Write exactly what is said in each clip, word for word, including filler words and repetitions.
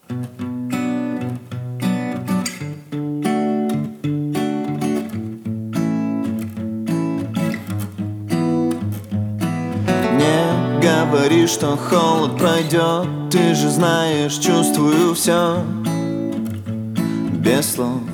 Не говори, что холод пройдет, ты же знаешь, чувствую все без слов.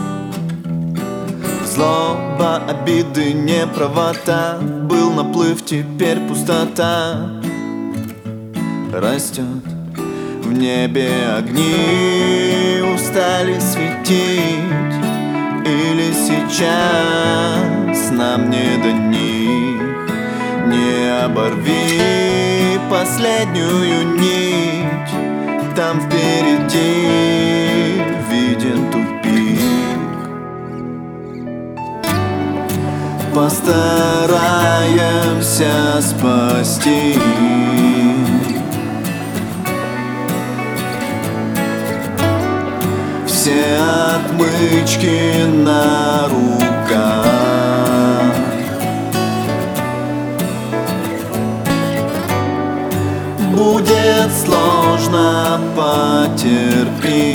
Злоба, обиды, неправота, был наплыв, теперь пустота. Растет в небе огни, устали светить, или сейчас нам не до них. Не оборви последнюю нить, там впереди виден тупик. Постараемся спасти все отмычки на руках. Будет сложно, потерпи.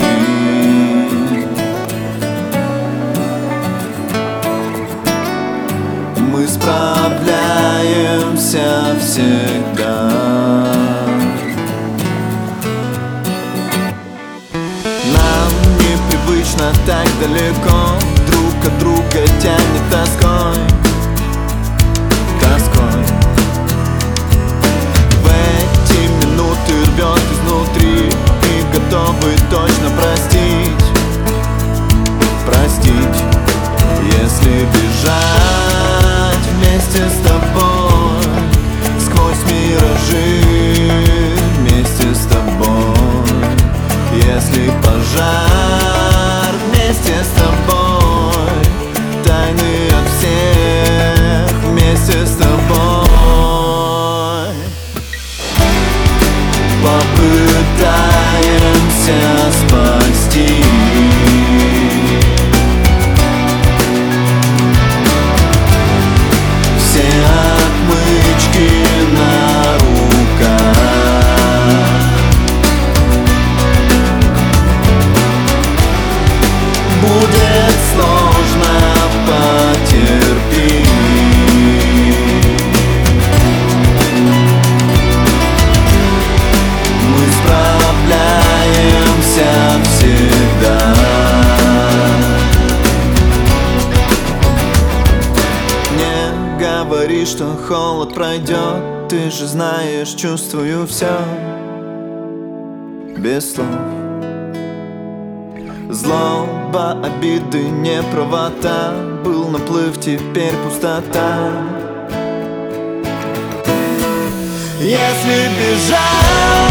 Мы справляемся всегда. Нам непривычно так далеко, друг от друга тянет тоской, тоской. Ты рвет изнутри и готовы точно простить, простить. Если бежать вместе с тобой сквозь миражи, вместе с тобой. Если пожар вместе с тобой, тайны от всех вместе с тобой. Попытаемся спасти все отмычки на руках. Будет сложно, потерпи. Всегда. Не говори, что холод пройдет, ты же знаешь, чувствую все без слов. Злоба, обиды, неправота, был наплыв, теперь пустота. Если бежать